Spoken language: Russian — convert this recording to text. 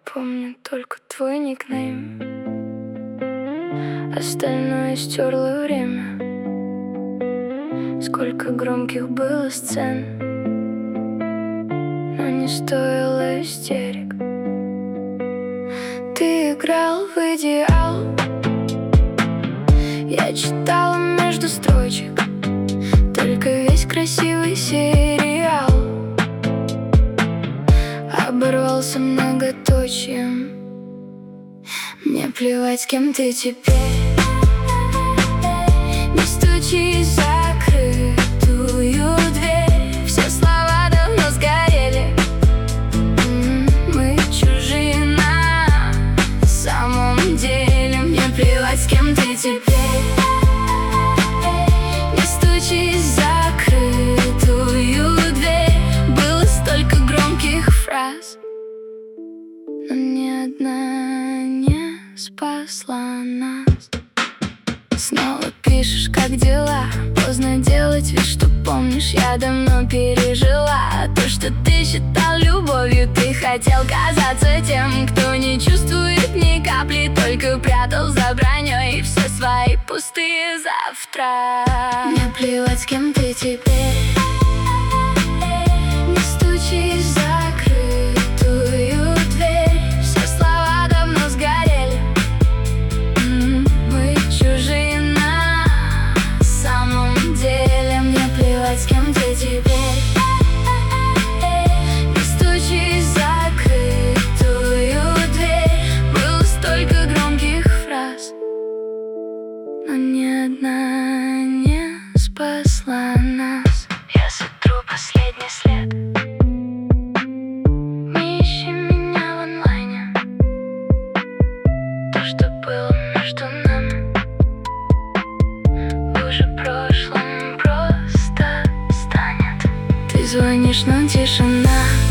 Помню только твой никнейм, остальное стерло время. Сколько громких было сцен, но не стоило истерик. Ты играл в идеал, я читала между строчек только весь красивый сериал оборвался многоточием. Мне плевать, с кем ты теперь. Не стучи в закрытую дверь, все слова давно сгорели. Мы чужие на самом деле. Мне плевать, с кем ты теперь. Не стучи в закрытую дверь. Было столько громких фраз, но ни одна не спасла нас. Снова пишешь, как дела. Поздно делать вид, что помнишь. Я давно пережила то, что ты считал любовью. Ты хотел казаться тем, кто не чувствует ни капли, только прятал за броней все свои пустые завтра. Мне плевать, с кем ты теперь. Не стучи в закрытую дверь, все слова давно сгорели. Мы чужие на самом деле. Мне плевать, с кем ты теперь. Не стучи в закрытую дверь. Было столько громких фраз, но ни одна не спасла нас. Я сотру последний след. Не ищи меня в онлайне. То, что было между нами, уже прошлым просто станет. Ты звонишь, но тишина.